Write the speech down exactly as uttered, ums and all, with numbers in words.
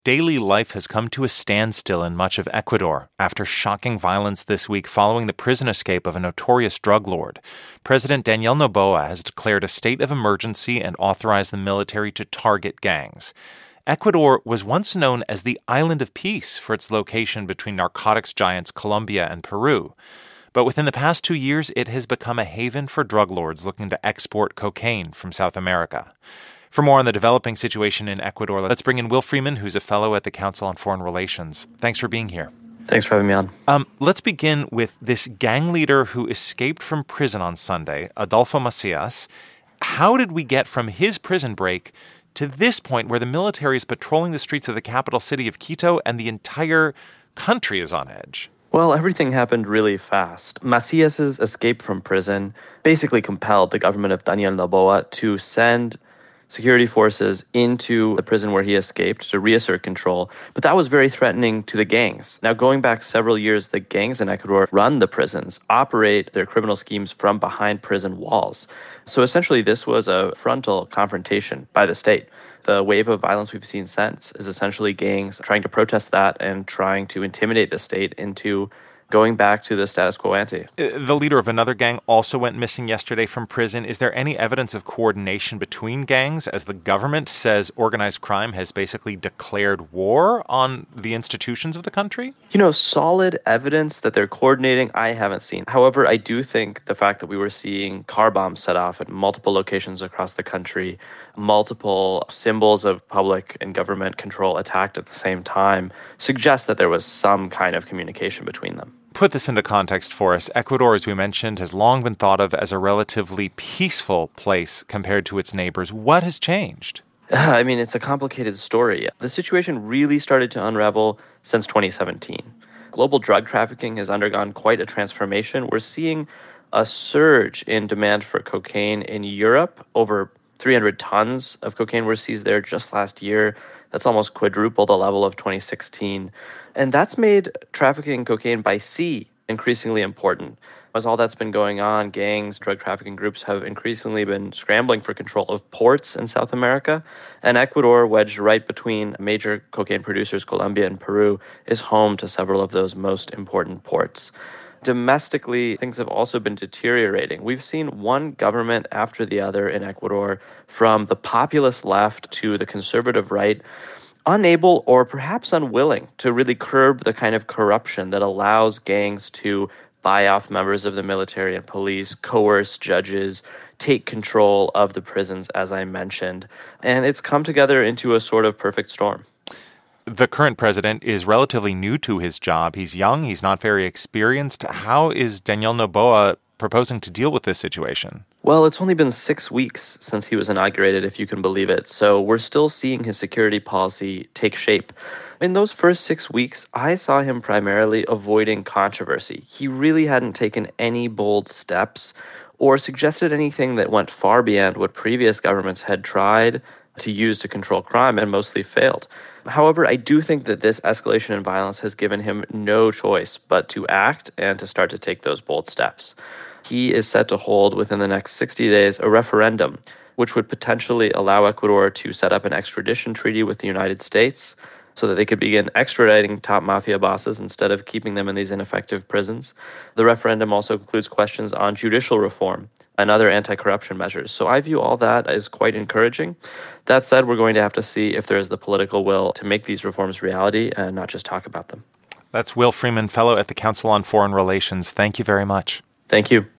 Daily life has come to a standstill in much of Ecuador after shocking violence this week following the prison escape of a notorious drug lord. President Daniel Noboa has declared a state of emergency and authorized the military to target gangs. Ecuador was once known as the Island of Peace for its location between narcotics giants Colombia and Peru. But within the past two years, it has become a haven for drug lords looking to export cocaine from South America. For more on the developing situation in Ecuador, let's bring in Will Freeman, who's a fellow at the Council on Foreign Relations. Thanks for being here. Thanks for having me on. Um, let's begin with this gang leader who escaped from prison on Sunday, Adolfo Macias. How did we get from his prison break to this point where the military is patrolling the streets of the capital city of Quito and the entire country is on edge? Well, everything happened really fast. Macias's escape from prison basically compelled the government of Daniel Noboa to send security forces into the prison where he escaped to reassert control. But that was very threatening to the gangs. Now, going back several years, the gangs in Ecuador run the prisons, operate their criminal schemes from behind prison walls. So essentially, this was a frontal confrontation by the state. The wave of violence we've seen since is essentially gangs trying to protest that and trying to intimidate the state into going back to the status quo ante. The leader of another gang also went missing yesterday from prison. Is there any evidence of coordination between gangs as the government says organized crime has basically declared war on the institutions of the country? You know, solid evidence that they're coordinating, I haven't seen. However, I do think the fact that we were seeing car bombs set off at multiple locations across the country, multiple symbols of public and government control attacked at the same time, suggests that there was some kind of communication between them. Put this into context for us. Ecuador, as we mentioned, has long been thought of as a relatively peaceful place compared to its neighbors. What has changed? I mean, it's a complicated story. The situation really started to unravel since twenty seventeen. Global drug trafficking has undergone quite a transformation. We're seeing a surge in demand for cocaine in Europe. Over three hundred tons of cocaine were seized there just last year. That's almost quadruple the level of twenty sixteen. And that's made trafficking cocaine by sea increasingly important. As all that's been going on, gangs, drug trafficking groups have increasingly been scrambling for control of ports in South America. And Ecuador, wedged right between major cocaine producers, Colombia and Peru, is home to several of those most important ports. Domestically, things have also been deteriorating. We've seen one government after the other in Ecuador, from the populist left to the conservative right, unable or perhaps unwilling to really curb the kind of corruption that allows gangs to buy off members of the military and police, coerce judges, take control of the prisons, as I mentioned. And it's come together into a sort of perfect storm. The current president is relatively new to his job. He's young. He's not very experienced. How is Daniel Noboa proposing to deal with this situation? Well, it's only been six weeks since he was inaugurated, if you can believe it. So we're still seeing his security policy take shape. In those first six weeks, I saw him primarily avoiding controversy. He really hadn't taken any bold steps or suggested anything that went far beyond what previous governments had tried to use to control crime and mostly failed. However, I do think that this escalation in violence has given him no choice but to act and to start to take those bold steps. He is set to hold within the next sixty days a referendum, which would potentially allow Ecuador to set up an extradition treaty with the United States so that they could begin extraditing top mafia bosses instead of keeping them in these ineffective prisons. The referendum also includes questions on judicial reform and other anti-corruption measures. So I view all that as quite encouraging. That said, we're going to have to see if there is the political will to make these reforms reality and not just talk about them. That's Will Freeman, fellow at the Council on Foreign Relations. Thank you very much. Thank you.